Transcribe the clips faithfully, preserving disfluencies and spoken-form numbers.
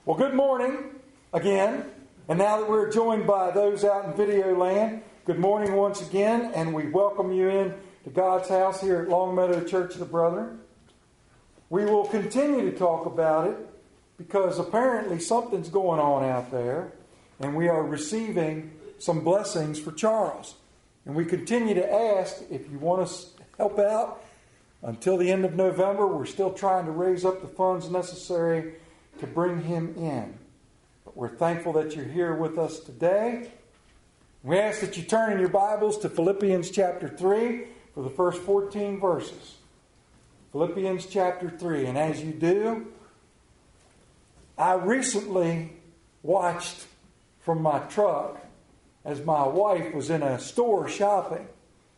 Well, good morning again. And now that we're joined by those out in video land, good morning once again, and we welcome you in to God's house here at Longmeadow Church of the Brethren. We will continue to talk about it because apparently something's going on out there, and we are receiving some blessings for Charles. And we continue to ask if you want us to help out until the end of November. We're still trying to raise up the funds necessary to bring him in. But we're thankful that you're here with us today. We ask that you turn in your Bibles to Philippians chapter three for the first fourteen verses. Philippians chapter three. And as you do, I recently watched from my truck as my wife was in a store shopping.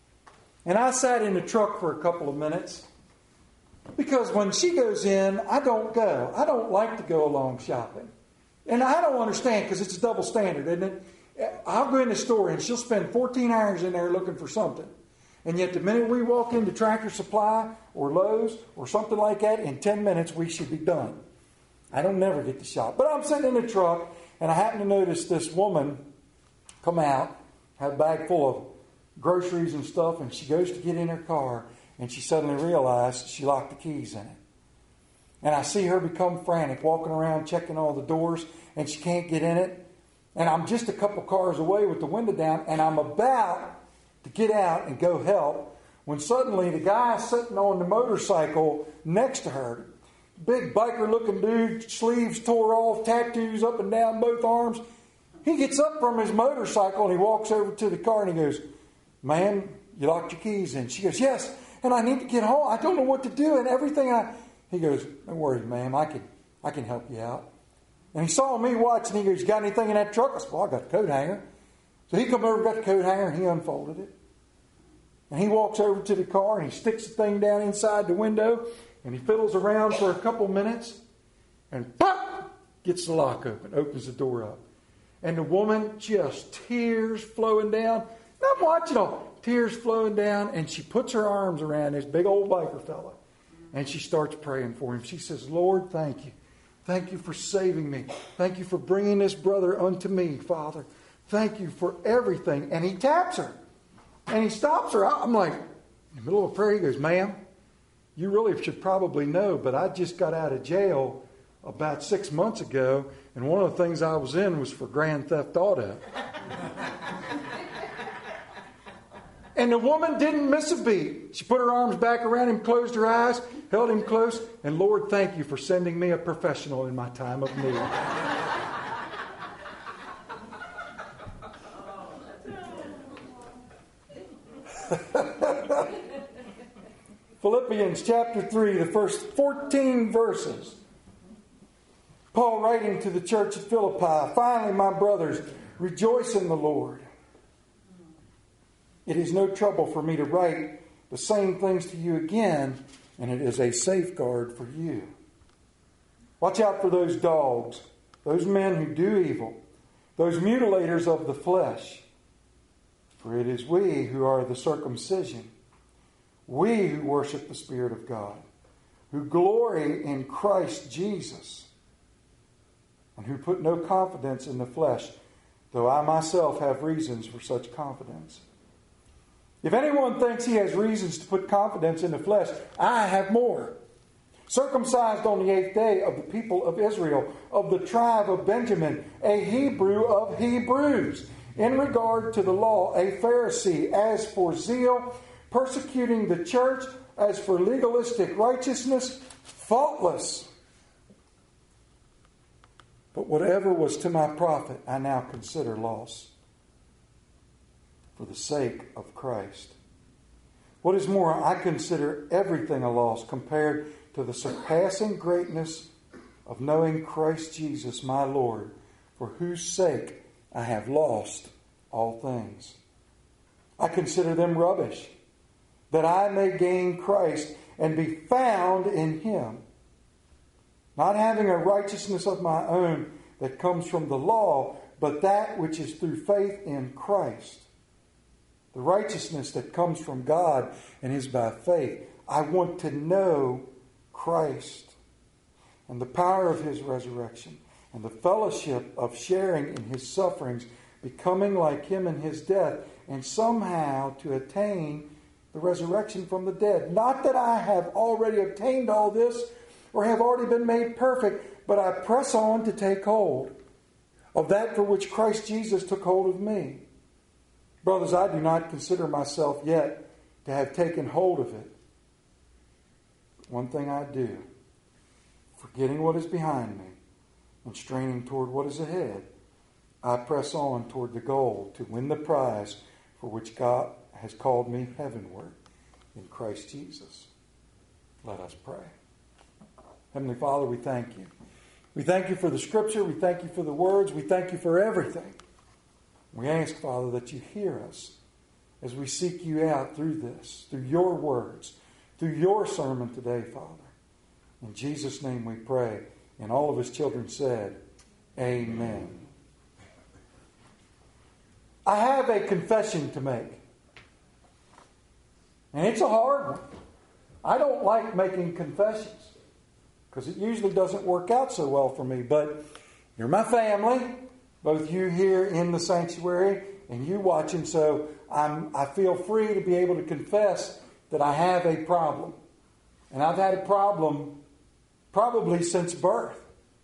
And I sat in the truck for a couple of minutes because when she goes in, I don't go. I don't like to go along shopping. And I don't understand because it's a double standard, isn't it? I'll go in the store and she'll spend fourteen hours in there looking for something. And yet the minute we walk into Tractor Supply or Lowe's or something like that, in ten minutes we should be done. I don't never get to shop. But I'm sitting in the truck and I happen to notice this woman come out, have a bag full of groceries and stuff, and she goes to get in her car and she suddenly realized she locked the keys in it. And I see her become frantic, walking around checking all the doors, and she can't get in it. And I'm just a couple cars away with the window down, and I'm about to get out and go help when suddenly the guy sitting on the motorcycle next to her, big biker-looking dude, sleeves tore off, tattoos up and down both arms, he gets up from his motorcycle and he walks over to the car and he goes, "Ma'am, you locked your keys in." She goes, "Yes, and I need to get home. I don't know what to do and everything." I... He goes, "Don't worry, ma'am. I can, I can help you out." And he saw me watching. He goes, "You got anything in that truck?" I said, "Well, I got the coat hanger." So he come over, got the coat hanger, and he unfolded it. And he walks over to the car and he sticks the thing down inside the window and he fiddles around for a couple minutes and pop, gets the lock open, opens the door up. And the woman, just tears flowing down. And I'm watching all tears flowing down, and she puts her arms around this big old biker fella. And she starts praying for him. She says, "Lord, thank you. Thank you for saving me. Thank you for bringing this brother unto me, Father. Thank you for everything." And he taps her. And he stops her. I'm like, in the middle of prayer, he goes, "Ma'am, you really should probably know, but I just got out of jail about six months ago, and one of the things I was in was for Grand Theft Auto." And the woman didn't miss a beat. She put her arms back around him, closed her eyes, held him close, and "Lord, thank you for sending me a professional in my time of need." Philippians chapter three, the first fourteen verses. Paul writing to the church at Philippi, "Finally, my brothers, rejoice in the Lord. It is no trouble for me to write the same things to you again, and it is a safeguard for you. Watch out for those dogs, those men who do evil, those mutilators of the flesh. For it is we who are the circumcision, we who worship the Spirit of God, who glory in Christ Jesus, and who put no confidence in the flesh, though I myself have reasons for such confidence. If anyone thinks he has reasons to put confidence in the flesh, I have more. Circumcised on the eighth day, of the people of Israel, of the tribe of Benjamin, a Hebrew of Hebrews, in regard to the law, a Pharisee, as for zeal, persecuting the church, as for legalistic righteousness, faultless. But whatever was to my profit, I now consider loss for the sake of Christ. What is more, I consider everything a loss compared to the surpassing greatness of knowing Christ Jesus my Lord, for whose sake I have lost all things. I consider them rubbish, that I may gain Christ and be found in Him, not having a righteousness of my own that comes from the law, but that which is through faith in Christ, the righteousness that comes from God and is by faith. I want to know Christ and the power of His resurrection and the fellowship of sharing in his sufferings, becoming like him in his death, and somehow to attain the resurrection from the dead. Not that I have already obtained all this or have already been made perfect, but I press on to take hold of that for which Christ Jesus took hold of me. Brothers, I do not consider myself yet to have taken hold of it. One thing I do, forgetting what is behind me and straining toward what is ahead, I press on toward the goal to win the prize for which God has called me heavenward in Christ Jesus. Let us pray. Heavenly Father, we thank you. We thank you for the Scripture. We thank you for the words. We thank you for everything. We ask, Father, that you hear us as we seek you out through this, through your words, through your sermon today, Father. In Jesus' name we pray. And all of his children said, Amen. I have a confession to make. And it's a hard one. I don't like making confessions because it usually doesn't work out so well for me. But you're my family, both you here in the sanctuary and you watching, so I'm, I feel free to be able to confess that I have a problem. And I've had a problem probably since birth.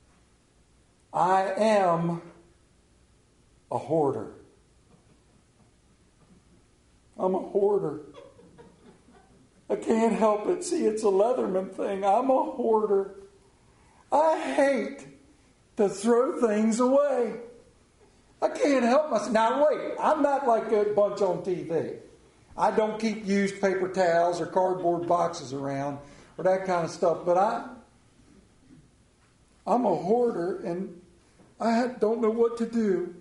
I am a hoarder. I'm a hoarder. I can't help it. See, it's a Leatherman thing. I'm a hoarder. I hate to throw things away. I can't help myself. Now, wait. I'm not like a bunch on T V. I don't keep used paper towels or cardboard boxes around or that kind of stuff. But I, I'm a hoarder, and I don't know what to do.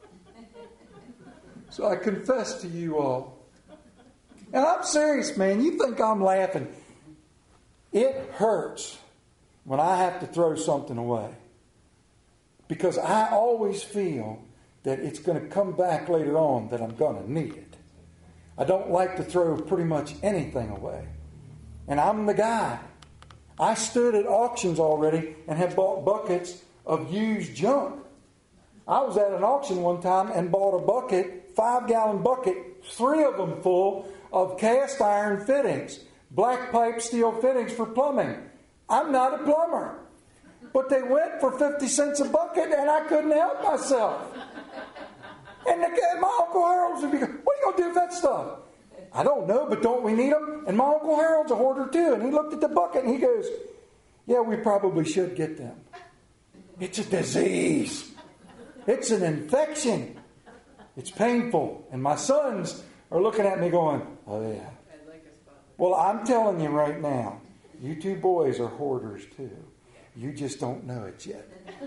So I confess to you all. And I'm serious, man. You think I'm laughing. It hurts when I have to throw something away. Because I always feel that it's going to come back later on that I'm going to need it. I don't like to throw pretty much anything away. And I'm the guy. I stood at auctions already and have bought buckets of used junk. I was at an auction one time and bought a bucket, five-gallon bucket, three of them full of cast iron fittings, black pipe steel fittings for plumbing. I'm not a plumber. But they went for fifty cents a bucket and I couldn't help myself. And the, my Uncle Harold's would be going, what are you going to do with that stuff? I don't know, but don't we need them? And my Uncle Harold's a hoarder too. And he looked at the bucket and he goes, yeah, we probably should get them. It's a disease. It's an infection. It's painful. And my sons are looking at me going, oh yeah. Well, I'm telling you right now, you two boys are hoarders too. You just don't know it yet.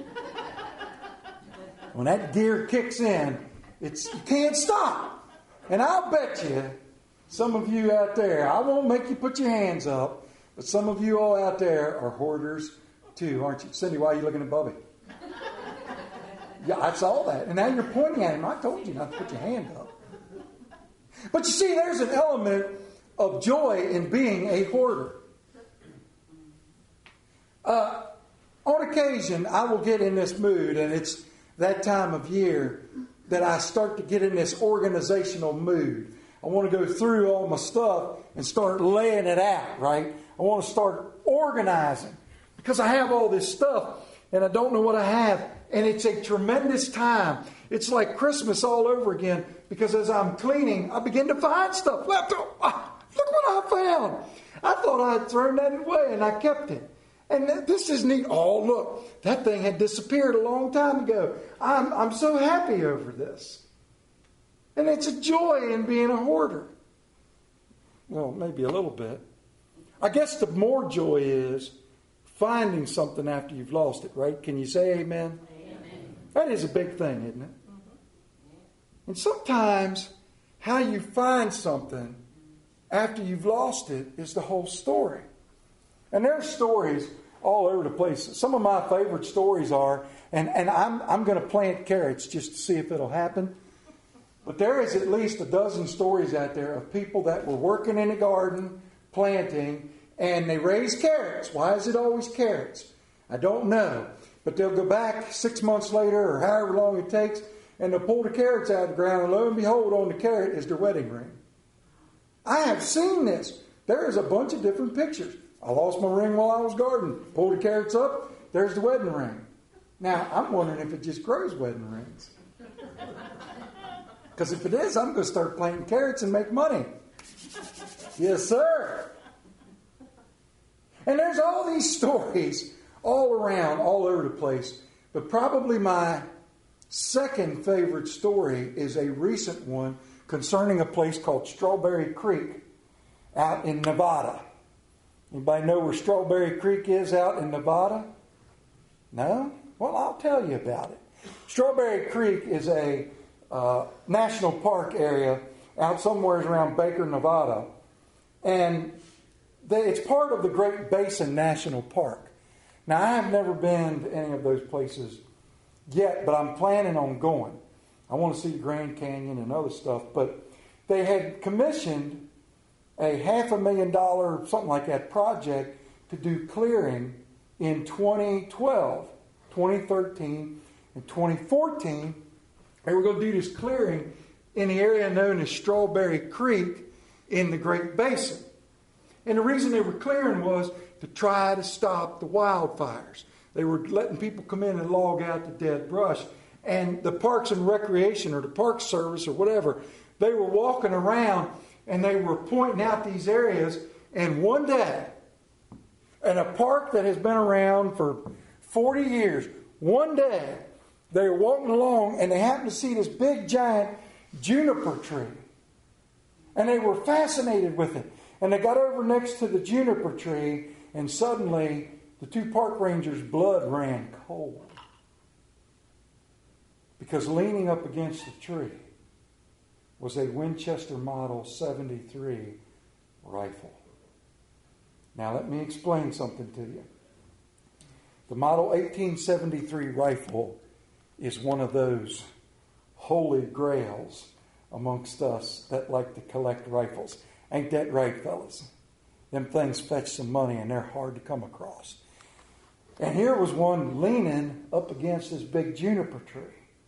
When that gear kicks in, it's you can't stop. And I'll bet you, some of you out there, I won't make you put your hands up, but some of you all out there are hoarders too, aren't you? Cindy, why are you looking at Bubby? Yeah, I saw that. And now you're pointing at him. I told you not to put your hand up. But you see, there's an element of joy in being a hoarder. Uh, on occasion, I will get in this mood, and it's that time of year that I start to get in this organizational mood. I want to go through all my stuff and start laying it out, right? I want to start organizing because I have all this stuff and I don't know what I have. And it's a tremendous time. It's like Christmas all over again because as I'm cleaning, I begin to find stuff left over. Ah, look what I found. I thought I had thrown that away and I kept it. And this is neat. Oh, look, that thing had disappeared a long time ago. I'm, I'm so happy over this. And it's a joy in being a hoarder. Well, maybe a little bit. I guess the more joy is finding something after you've lost it, right? Can you say amen? Amen. That is a big thing, isn't it? Mm-hmm. And sometimes how you find something after you've lost it is the whole story. And there are stories all over the place. Some of my favorite stories are, and, and I'm, I'm going to plant carrots just to see if it'll happen. But there is at least a dozen stories out there of people that were working in a garden, planting, and they raised carrots. Why is it always carrots? I don't know. But they'll go back six months later or however long it takes, and they'll pull the carrots out of the ground, and lo and behold, on the carrot is their wedding ring. I have seen this. There is a bunch of different pictures. I lost my ring while I was gardening. Pulled the carrots up, there's the wedding ring. Now, I'm wondering if it just grows wedding rings. Because if it is, I'm going to start planting carrots and make money. Yes, sir. And there's all these stories all around, all over the place. But probably my second favorite story is a recent one concerning a place called Strawberry Creek out in Nevada. Anybody know where Strawberry Creek is out in Nevada? No? Well, I'll tell you about it. Strawberry Creek is a uh, national park area out somewhere around Baker, Nevada. And they, it's part of the Great Basin National Park. Now, I have never been to any of those places yet, but I'm planning on going. I want to see Grand Canyon and other stuff. But they had commissioned a half a million dollar, something like that, project to do clearing in twenty twelve, twenty thirteen, and twenty fourteen. They were going to do this clearing in the area known as Strawberry Creek in the Great Basin. And the reason they were clearing was to try to stop the wildfires. They were letting people come in and log out the dead brush. And the Parks and Recreation or the Park Service or whatever, they were walking around and they were pointing out these areas. And one day, in a park that has been around for forty years, one day, they were walking along and they happened to see this big giant juniper tree. And they were fascinated with it. And they got over next to the juniper tree, and suddenly the two park rangers' blood ran cold. Because leaning up against the tree was a Winchester Model seventy-three rifle. Now let me explain something to you. The Model eighteen seventy-three rifle is one of those holy grails amongst us that like to collect rifles. Ain't that right, fellas? Them things fetch some money and they're hard to come across. And here was one leaning up against this big juniper tree.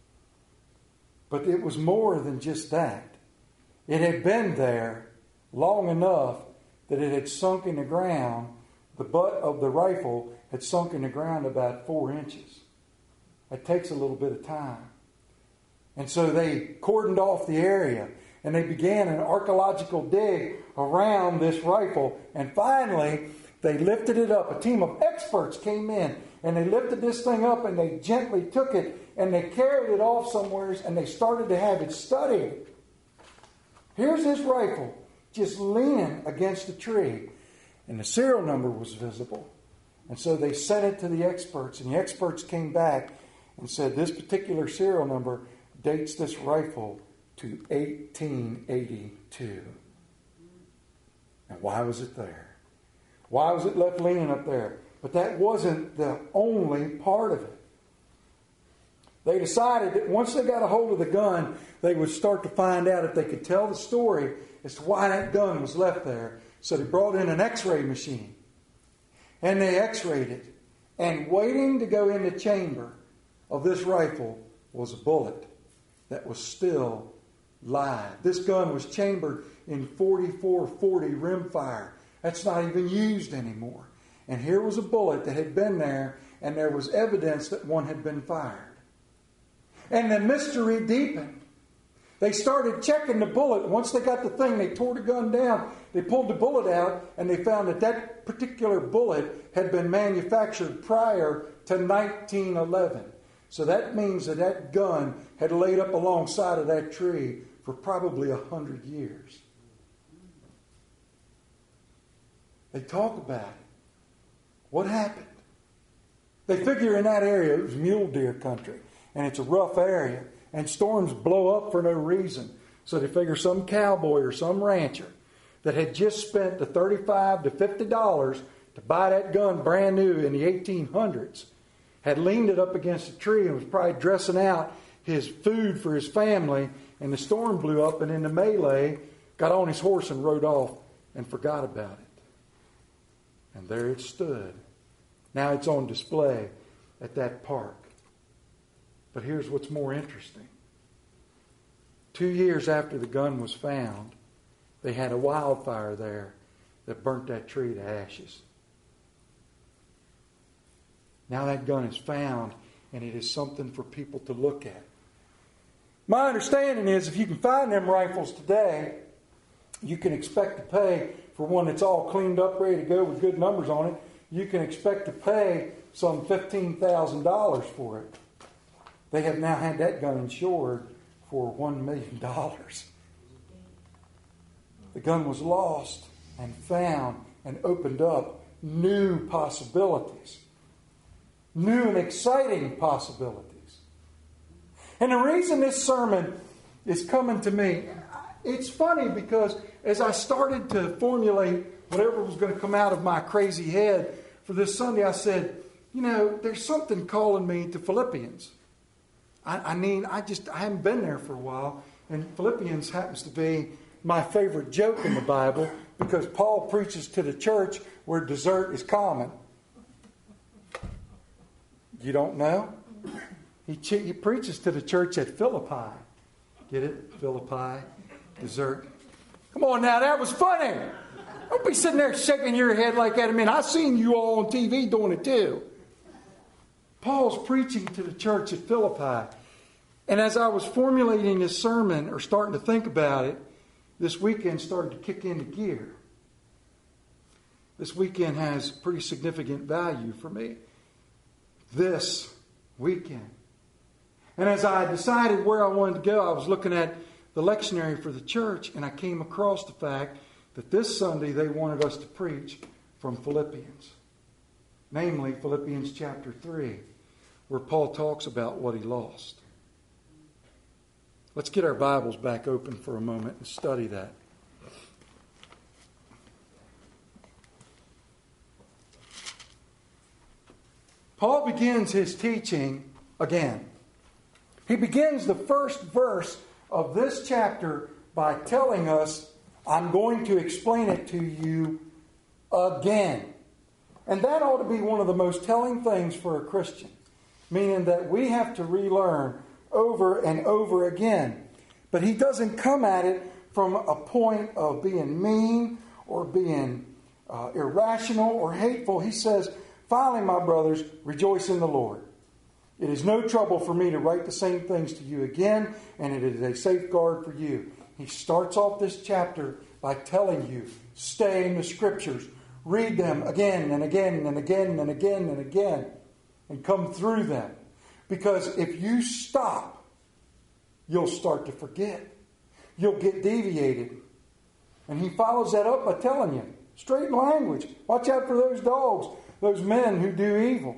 But it was more than just that. It had been there long enough that it had sunk in the ground. The butt of the rifle had sunk in the ground about four inches. It takes a little bit of time. And so they cordoned off the area and they began an archaeological dig around this rifle. And finally, they lifted it up. A team of experts came in and they lifted this thing up and they gently took it and they carried it off somewhere and they started to have it studied. Here's this rifle just leaning against a tree and the serial number was visible. And so they sent it to the experts and the experts came back and said this particular serial number dates this rifle to eighteen eighty-two. And why was it there? Why was it left leaning up there? But that wasn't the only part of it. They decided that once they got a hold of the gun, they would start to find out if they could tell the story as to why that gun was left there. So they brought in an x-ray machine. And they x-rayed it. And waiting to go in the chamber of this rifle was a bullet that was still live. This gun was chambered in forty-four forty rimfire. That's not even used anymore. And here was a bullet that had been there, and there was evidence that one had been fired. And the mystery deepened. They started checking the bullet. Once they got the thing, they tore the gun down. They pulled the bullet out, and they found that that particular bullet had been manufactured prior to nineteen eleven. So that means that that gun had laid up alongside of that tree for probably a hundred years. They talk about it. What happened? They figure in that area it was mule deer country, and it's a rough area, and storms blow up for no reason. So they figure some cowboy or some rancher that had just spent the thirty-five to fifty dollars to buy that gun brand new in the eighteen hundreds had leaned it up against a tree and was probably dressing out his food for his family, and the storm blew up, and in the melee, got on his horse and rode off and forgot about it. And there it stood. Now it's on display at that park. But here's what's more interesting. Two years after the gun was found, they had a wildfire there that burnt that tree to ashes. Now that gun is found, and it is something for people to look at. My understanding is if you can find them rifles today, you can expect to pay for one that's all cleaned up, ready to go with good numbers on it. You can expect to pay some fifteen thousand dollars for it. They have now had that gun insured for one million dollars. The gun was lost and found and opened up new possibilities. New and exciting possibilities. And the reason this sermon is coming to me, it's funny because as I started to formulate whatever was going to come out of my crazy head for this Sunday, I said, you know, there's something calling me to Philippians. I, I mean, I just, I haven't been there for a while. And Philippians happens to be my favorite joke in the Bible because Paul preaches to the church where dessert is common. You don't know? He, he preaches to the church at Philippi. Get it? Philippi. Dessert. Come on now, that was funny. Don't be sitting there shaking your head like that. I mean, I've seen you all on T V doing it too. Paul's preaching to the church at Philippi. And as I was formulating this sermon or starting to think about it, this weekend started to kick into gear. This weekend has pretty significant value for me. This weekend. And as I decided where I wanted to go, I was looking at the lectionary for the church, and I came across the fact that this Sunday they wanted us to preach from Philippians. Namely, Philippians chapter three, where Paul talks about what he lost. Let's get our Bibles back open for a moment and study that. Paul begins his teaching again. He begins the first verse of this chapter by telling us, I'm going to explain it to you again. And that ought to be one of the most telling things for a Christian. Meaning that we have to relearn over and over again. But he doesn't come at it from a point of being mean or being uh, irrational or hateful. He says, finally, my brothers, rejoice in the Lord. It is no trouble for me to write the same things to you again, and it is a safeguard for you. He starts off this chapter by telling you, stay in the Scriptures. Read them again and again and again and again and again, and come through them. Because if you stop, you'll start to forget. You'll get deviated. And he follows that up by telling you, straighten language. Watch out for those dogs, those men who do evil.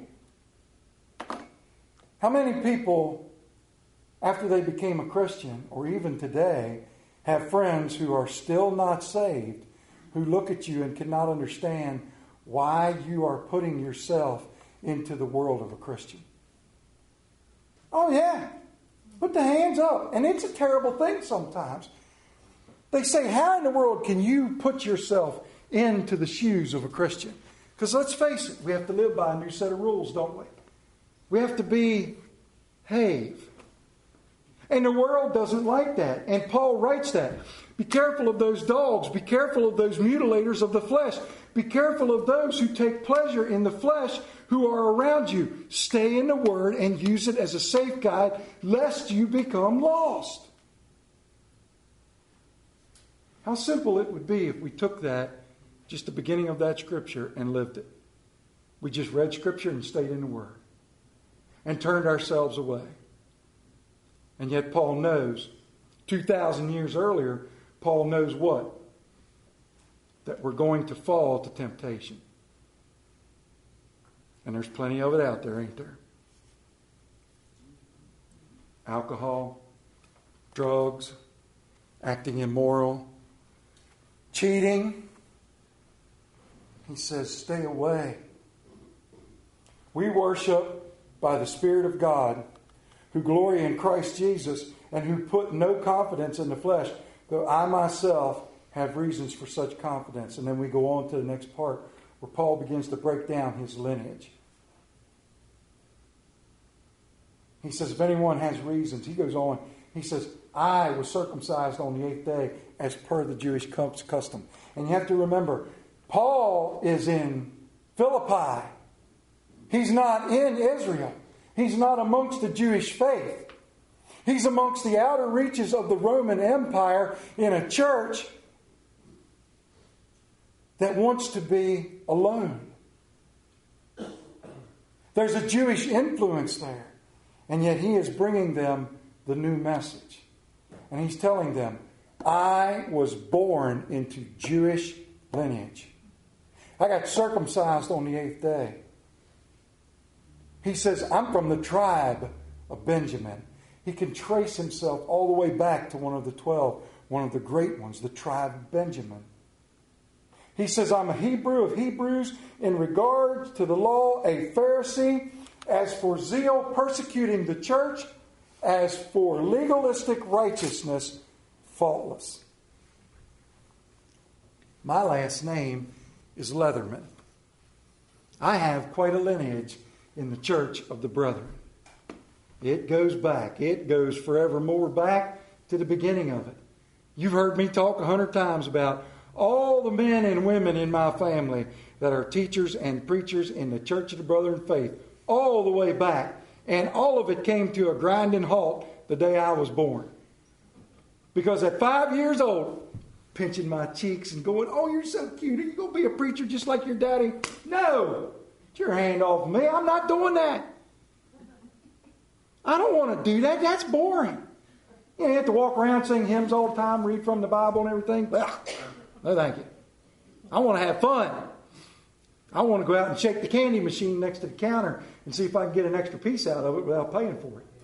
How many people, after they became a Christian, or even today, have friends who are still not saved, who look at you and cannot understand why you are putting yourself into the world of a Christian? Oh yeah, put the hands up. And it's a terrible thing sometimes. They say, how in the world can you put yourself into the shoes of a Christian? Because let's face it, we have to live by a new set of rules, don't we? We have to behave. And the world doesn't like that. And Paul writes that. Be careful of those dogs. Be careful of those mutilators of the flesh. Be careful of those who take pleasure in the flesh who are around you. Stay in the Word and use it as a safe guide lest you become lost. How simple it would be if we took that, just the beginning of that Scripture, and lived it. We just read Scripture and stayed in the Word. And turned ourselves away. And yet Paul knows, two thousand years earlier, Paul knows what? That we're going to fall to temptation. And there's plenty of it out there, ain't there? Alcohol, drugs, acting immoral, cheating. He says, stay away. We worship by the Spirit of God, who glory in Christ Jesus, and who put no confidence in the flesh, though I myself have reasons for such confidence. And then we go on to the next part, where Paul begins to break down his lineage. He says, if anyone has reasons, he goes on, he says, I was circumcised on the eighth day as per the Jewish custom. And you have to remember, Paul is in Philippi. He's not in Israel. He's not amongst the Jewish faith. He's amongst the outer reaches of the Roman Empire in a church that wants to be alone. There's a Jewish influence there. And yet he is bringing them the new message. And he's telling them, I was born into Jewish lineage. I got circumcised on the eighth day. He says, I'm from the tribe of Benjamin. He can trace himself all the way back to one of the twelve, one of the great ones, the tribe of Benjamin. He says, I'm a Hebrew of Hebrews, in regards to the law, a Pharisee, as for zeal persecuting the church, as for legalistic righteousness, faultless. My last name is Leatherman. I have quite a lineage in the church of the brethren. It goes back. It goes forevermore back to the beginning of it. You've heard me talk a hundred times about all the men and women in my family that are teachers and preachers in the Church of the Brethren Faith, all the way back. And all of it came to a grinding halt the day I was born. Because at five years old, pinching my cheeks and going, oh, you're so cute. Are you going to be a preacher just like your daddy? No. Get your hand off of me. I'm not doing that. I don't want to do that. That's boring. You know, you have to walk around, sing hymns all the time, read from the Bible and everything. No, thank you. I want to have fun. I want to go out and shake the candy machine next to the counter and see if I can get an extra piece out of it without paying for it.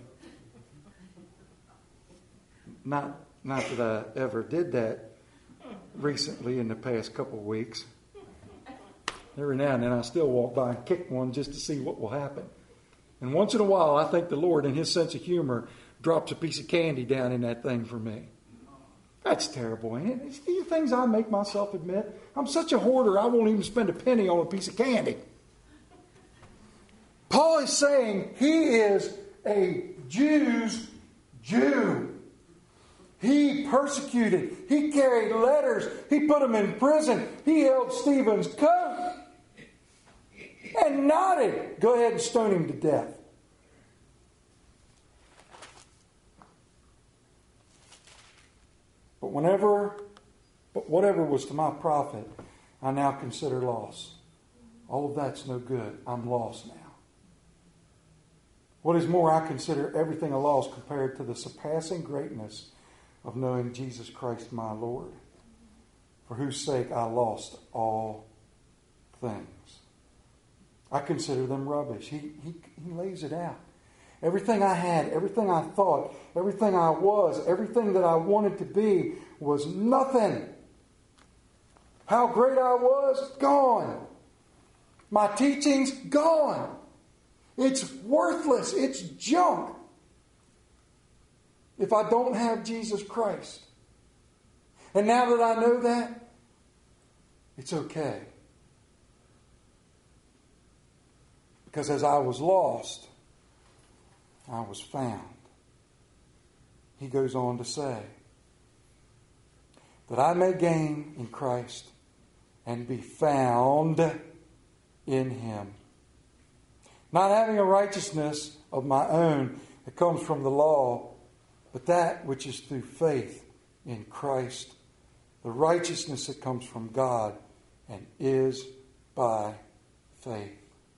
Not, not that I ever did that recently in the past couple of weeks. Every now and then I still walk by and kick one just to see what will happen. And once in a while, I think the Lord, in His sense of humor, drops a piece of candy down in that thing for me. That's terrible, ain't it? It's these things I make myself admit. I'm such a hoarder, I won't even spend a penny on a piece of candy. Paul is saying he is a Jew's Jew. He persecuted. He carried letters. He put them in prison. He held Stephen's coat and nodded, go ahead and stone him to death. But whenever, but whatever was to my profit, I now consider loss. All of that's no good. I'm lost now. What is more, I consider everything a loss compared to the surpassing greatness of knowing Jesus Christ my Lord, for whose sake I lost all things. I consider them rubbish. He, he, he lays it out. Everything I had, everything I thought, everything I was, everything that I wanted to be was nothing. How great I was, gone. My teachings, gone. It's worthless. It's junk if I don't have Jesus Christ. And now that I know that, it's okay. Because as I was lost, I was found. He goes on to say, that I may gain in Christ and be found in Him. Not having a righteousness of my own that comes from the law, but that which is through faith in Christ, the righteousness that comes from God and is by faith.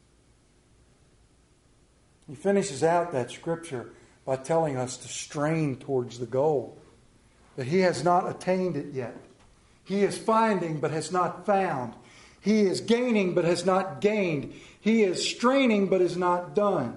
He finishes out that scripture by telling us to strain towards the goal, that he has not attained it yet. He is finding but has not found. He is gaining but has not gained. He is straining but is not done.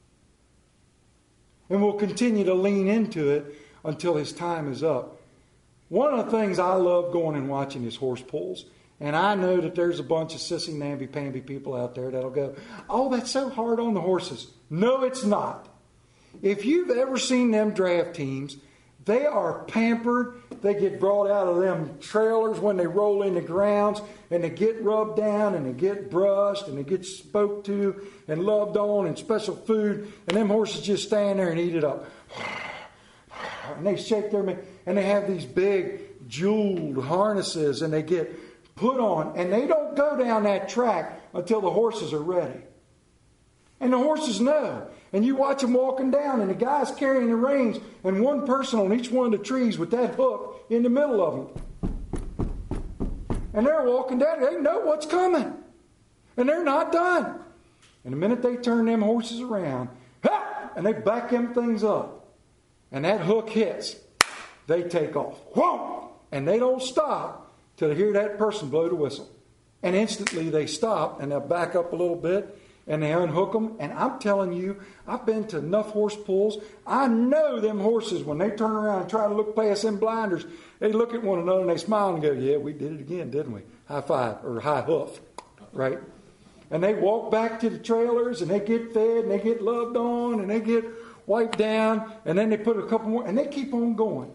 And will continue to lean into it until his time is up. One of the things I love going and watching is horse pulls. And I know that there's a bunch of sissy, namby-pamby people out there that'll go, oh, that's so hard on the horses. No, it's not. If you've ever seen them draft teams, They are pampered. They get brought out of them trailers when they roll in the grounds, and they get rubbed down, and they get brushed, and they get spoke to and loved on, and special food, and them horses just stand there and eat it up. And they shake their ma- and they have these big jeweled harnesses, and they get put on, and they don't go down that track until the horses are ready. And the horses know. And you watch them walking down, and the guy's carrying the reins, and one person on each one of the trees with that hook in the middle of them. And they're walking down. They know what's coming. And they're not done. And the minute they turn them horses around, ha! And they back them things up. And that hook hits. They take off. Whoa! And they don't stop till they hear that person blow the whistle. And instantly they stop, and they'll back up a little bit. And they unhook them. And I'm telling you, I've been to enough horse pulls. I know them horses, when they turn around and try to look past them blinders, they look at one another and they smile and go, yeah, we did it again, didn't we? High five, or high hoof, right? And they walk back to the trailers, and they get fed, and they get loved on, and they get wiped down, and then they put a couple more, and they keep on going.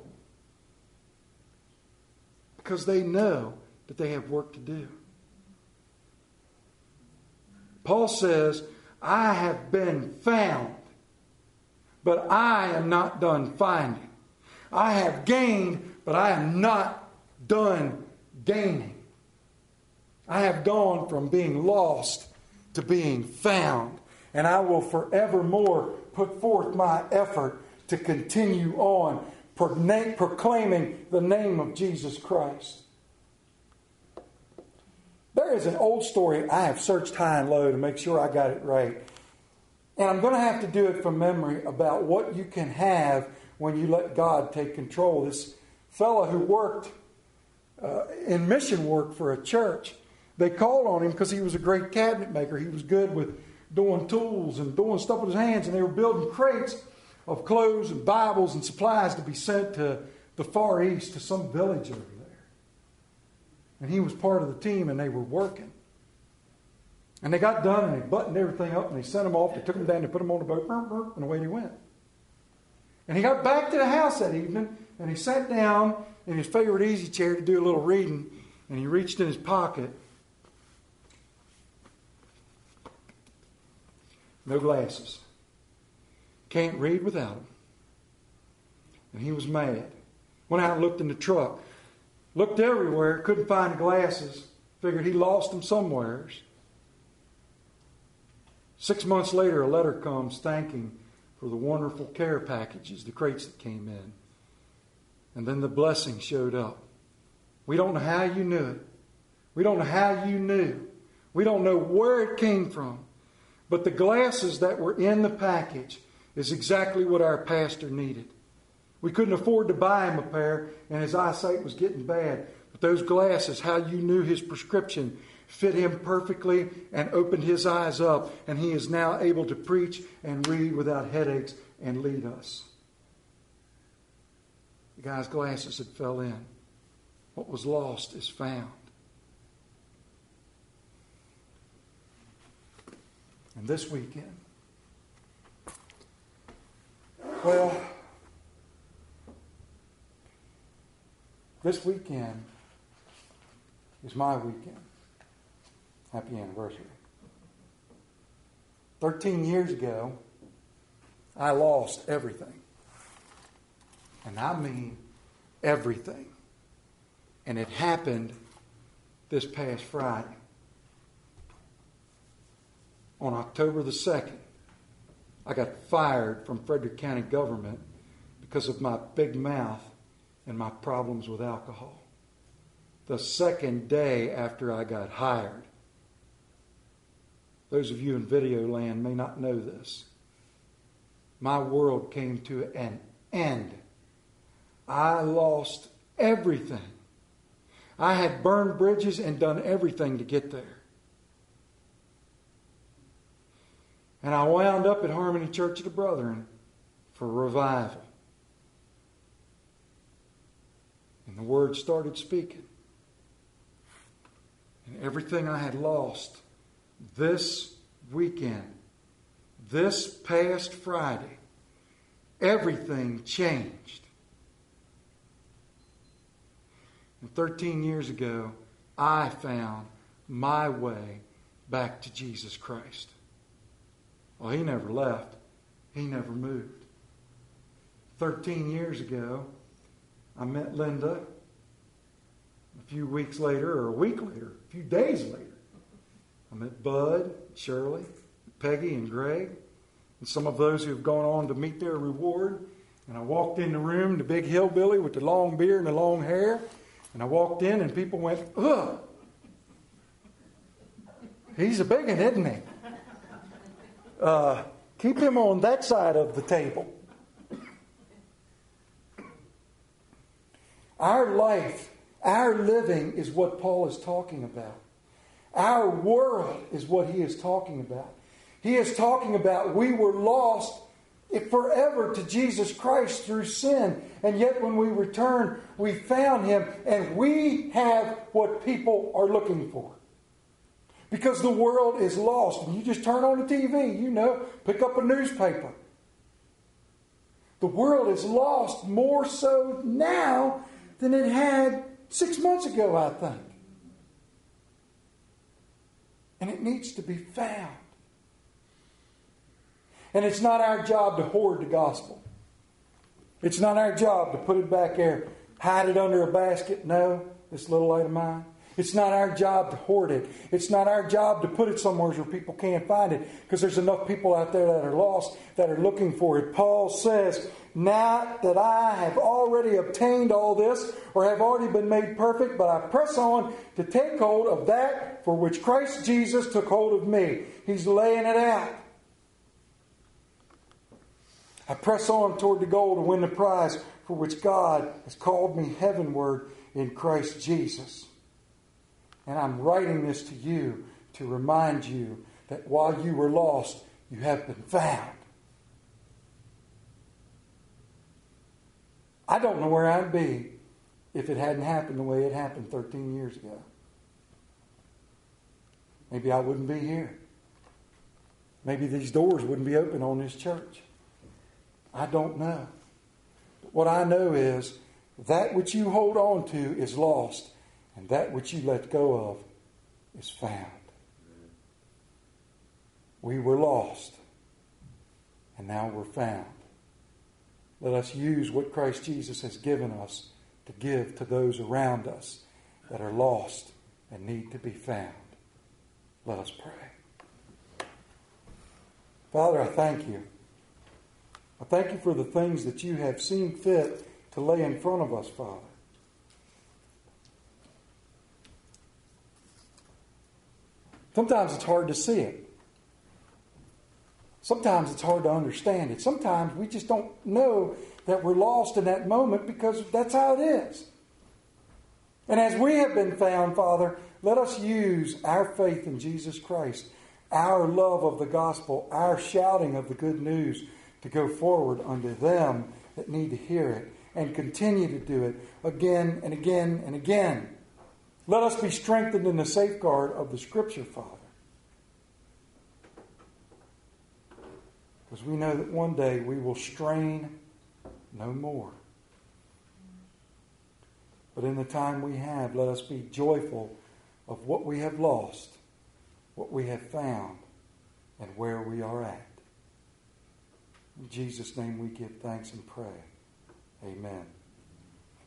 Because they know that they have work to do. Paul says, I have been found, but I am not done finding. I have gained, but I am not done gaining. I have gone from being lost to being found, and I will forevermore put forth my effort to continue on proclaiming the name of Jesus Christ. There is an old story. I have searched high and low to make sure I got it right. And I'm going to have to do it from memory about what you can have when you let God take control. This fellow who worked uh, in mission work for a church, they called on him because he was a great cabinet maker. He was good with doing tools and doing stuff with his hands. And they were building crates of clothes and Bibles and supplies to be sent to the Far East, to some village over there. And he was part of the team, and they were working. And they got done, and they buttoned everything up, and they sent them off. They took them down, they put them on the boat, and away they went. And he got back to the house that evening, and he sat down in his favorite easy chair to do a little reading, and he reached in his pocket. No glasses. Can't read without them. And he was mad. Went out and looked in the truck. Looked everywhere, couldn't find glasses. Figured he lost them somewheres. Six months later, a letter comes thanking for the wonderful care packages, the crates that came in. And then the blessing showed up. We don't know how you knew it. We don't know how you knew. We don't know where it came from. But the glasses that were in the package is exactly what our pastor needed. We couldn't afford to buy him a pair, and his eyesight was getting bad. But those glasses, how you knew his prescription, fit him perfectly and opened his eyes up. And he is now able to preach and read without headaches and lead us. The guy's glasses had fell in. What was lost is found. And this weekend, well, this weekend is my weekend. Happy anniversary. Thirteen years ago, I lost everything. And I mean everything. And it happened this past Friday. On October the second, I got fired from Frederick County government because of my big mouth and my problems with alcohol. The second day after I got hired. Those of you in video land may not know this. My world came to an end. I lost everything. I had burned bridges and done everything to get there. And I wound up at Harmony Church of the Brethren for revival. And the Word started speaking. And everything I had lost this weekend, this past Friday, everything changed. And thirteen years ago, I found my way back to Jesus Christ. Well, He never left. He never moved. Thirteen years ago, I met Linda. A few weeks later, or a week later, a few days later, I met Bud, Shirley, Peggy, and Greg, and some of those who have gone on to meet their reward. And I walked in the room, the big hillbilly with the long beard and the long hair, and I walked in and people went, ugh. He's a big one, isn't he? Uh, keep him on that side of the table. Our life, our living is what Paul is talking about. Our world is what he is talking about. He is talking about we were lost forever to Jesus Christ through sin. And yet when we return, we found Him, and we have what people are looking for. Because the world is lost. When you just turn on the T V, you know, pick up a newspaper. The world is lost more so now than it had six months ago, I think. And it needs to be found. And it's not our job to hoard the gospel. It's not our job to put it back there, hide it under a basket. No, this little light of mine. It's not our job to hoard it. It's not our job to put it somewhere where people can't find it, because there's enough people out there that are lost that are looking for it. Paul says, now that I have already obtained all this, or have already been made perfect, but I press on to take hold of that for which Christ Jesus took hold of me. He's laying it out. I press on toward the goal to win the prize for which God has called me heavenward in Christ Jesus. And I'm writing this to you to remind you that while you were lost, you have been found. I don't know where I'd be if it hadn't happened the way it happened thirteen years ago. Maybe I wouldn't be here. Maybe these doors wouldn't be open on this church. I don't know. But what I know is that which you hold on to is lost, and that which you let go of is found. We were lost, and now we're found. Let us use what Christ Jesus has given us to give to those around us that are lost and need to be found. Let us pray. Father, I thank you. I thank you for the things that you have seen fit to lay in front of us, Father. Sometimes it's hard to see it. Sometimes it's hard to understand it. Sometimes we just don't know that we're lost in that moment because that's how it is. And as we have been found, Father, let us use our faith in Jesus Christ, our love of the gospel, our shouting of the good news to go forward unto them that need to hear it, and continue to do it again and again and again. Let us be strengthened in the safeguard of the Scripture, Father. Because we know that one day we will strain no more. But in the time we have, let us be joyful of what we have lost, what we have found, and where we are at. In Jesus' name we give thanks and pray. Amen.